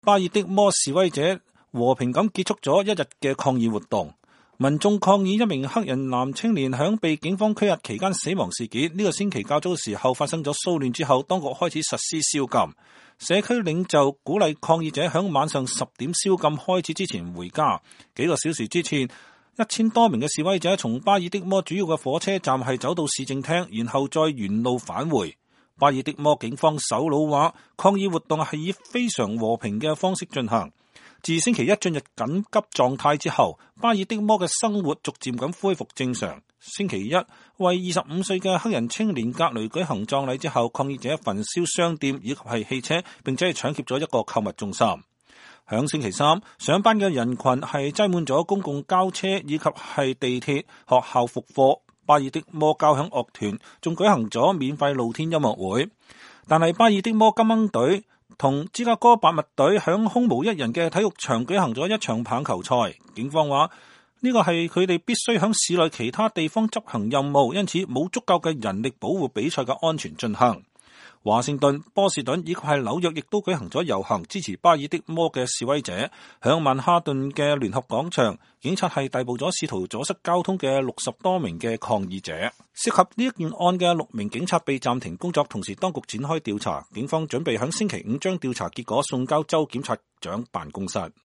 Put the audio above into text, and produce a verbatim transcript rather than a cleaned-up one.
巴爾的摩示威者和平咁結束咗一日嘅抗議活動。民眾抗議一名黑人男青年響被警方拘押期間死亡事件。呢、這個星期較早時候發生咗騷亂之後，當局開始實施宵禁。社區領袖鼓勵抗議者響晚上十點宵禁開始之前回家。幾個小時之前，一千多名嘅示威者從巴爾的摩主要嘅火車站係走到市政廳，然後再沿路返回。巴爾的摩警方首腦話，抗議活動係以非常和平嘅方式進行。自星期一進入緊急狀態之後，巴爾的摩嘅生活逐漸咁恢復正常。星期一為二十五歲嘅黑人青年格雷舉行葬禮之後，抗議者焚燒商店以及係汽車，並且係搶劫咗一個購物中心。響星期三，上班嘅人群係擠滿咗公共交車以及係地鐵、學校復課。巴爾的摩交響樂團仲舉行咗免費露天音樂會，但係巴爾的摩金鶯隊同芝加哥白襪隊響空無一人嘅體育場舉行咗一場棒球賽。警方話呢個係佢哋必須響市內其他地方執行任務，因此冇足夠嘅人力保護比賽嘅安全進行。華盛頓、波士頓以及係紐約亦都舉行咗遊行，支持巴爾的摩嘅示威者。響曼哈頓嘅聯合廣場，警察係逮捕咗試圖阻塞交通嘅六十多名嘅抗議者。涉及呢一件案嘅六名警察被暫停工作，同時當局展開調查。警方準備響星期五將調查結果送交州檢察長辦公室。